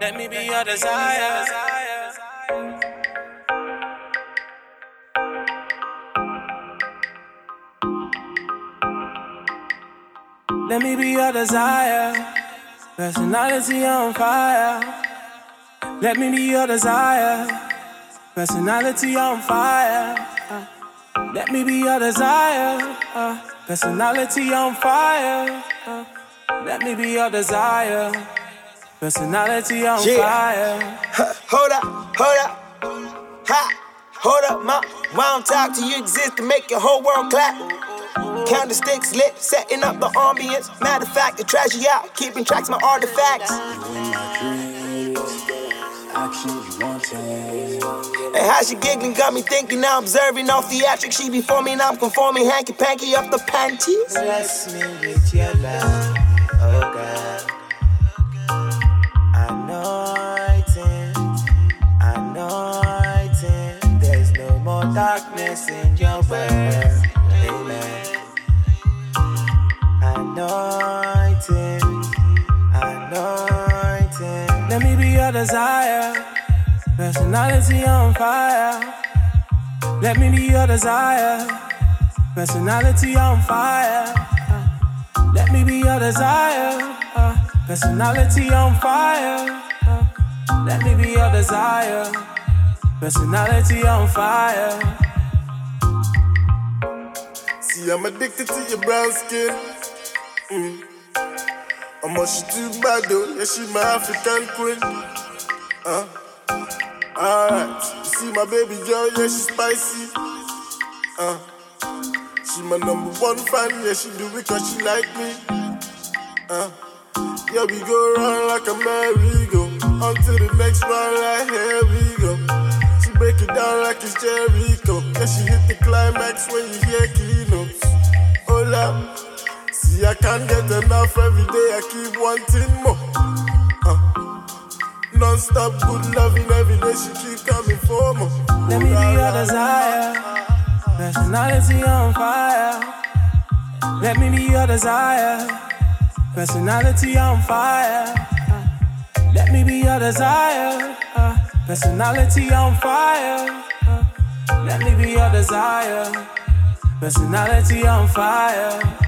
Let me be your desire. Let me be your desire. Personality on fire. Let me be your desire. Personality on fire. Let me be your desire. Personality on fire. Let me be your desire. Personality on fire. Hold up. Ha. Hold up, ma. Why don't talk to you exist to make your whole world clap? Candlesticks lit, setting up the ambience. Matter of fact, the tragedy out, keeping tracks my artifacts. And how she giggling got me thinking, now observing all theatrics. She before me and I'm conforming, hanky-panky up the panties. Bless me with your love, oh God. Anointing. There's no more darkness in your world. Amen. Anointing. Let me be your desire. Personality on fire. Let me be your desire. Personality on fire. Let me be your desire. Personality on fire. Let me be your desire. Personality on fire. See, I'm addicted to your brown skin. She too bad though, yeah, she my African queen. Alright, you see my baby girl, yeah, she spicy. She my number one fan, yeah, she do it cause she like me. Yeah, we go round like a merry-go, on to the next round like here we go. She break it down like it's Jericho. Yeah, she hit the climax when you hear keynotes. Hola, see I can't get enough every day, I keep wanting more. Non-stop good loving every day, she keep coming for more. Let me be your desire. Personality on fire. Let me be your desire. Personality on fire. Let me be your desire. Personality on fire. Let me be your desire. Personality on fire.